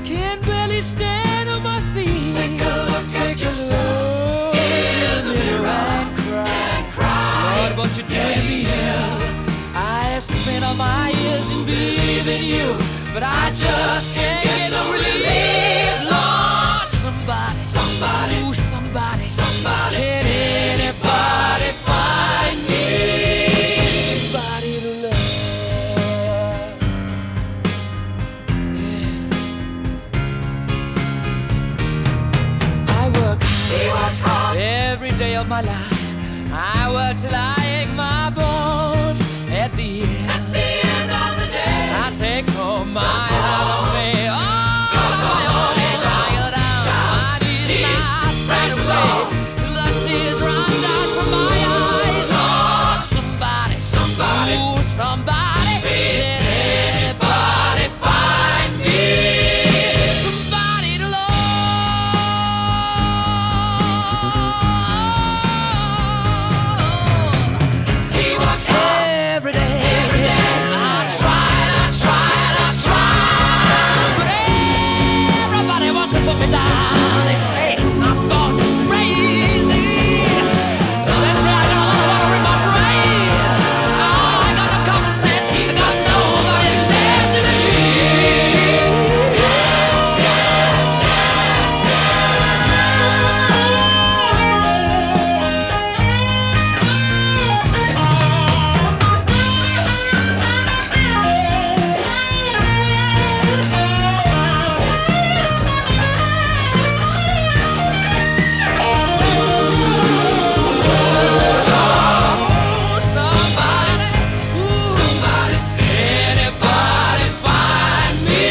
Can barely stand on my feet. Take a look at yourself in the mirror and cry. Lord, what you doing to me? I have spent all my years in believing you, but I just can't get no relief. Lord, somebody, ooh, somebody, can anybody find me somebody to love? Yeah. I work hard every day of my life. I work till I ache my bones. At the end of the day, I take home my hard pay. Oh, I go down my knees and I straight away till the tears run down from my eyes. Oh, somebody, ooh, somebody, can anybody find me somebody to love? He works hard Every day. I tried, but everybody wants to put me down. They say I'm gone crazy. They say I got a lot of water in my brain. I got no common sense. I got nobody left to believe. Somebody, anybody find me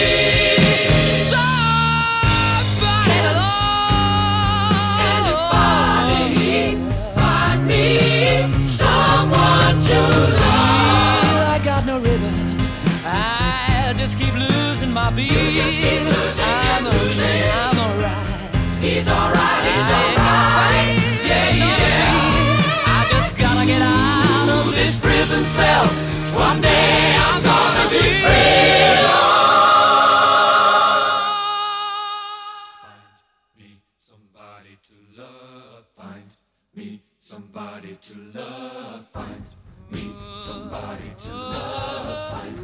somebody to love? Anybody find me someone to love? I got no rhythm. I just keep losing my beat. You just keep losing I'm and losing. I'm alright. He's alright, he's I ain't got alright. face, Yeah, no yeah. feet. I just gotta get out of this prison cell. Someday I'm gonna be free. Find me somebody to love. Find me somebody to love. Find me somebody to love. Find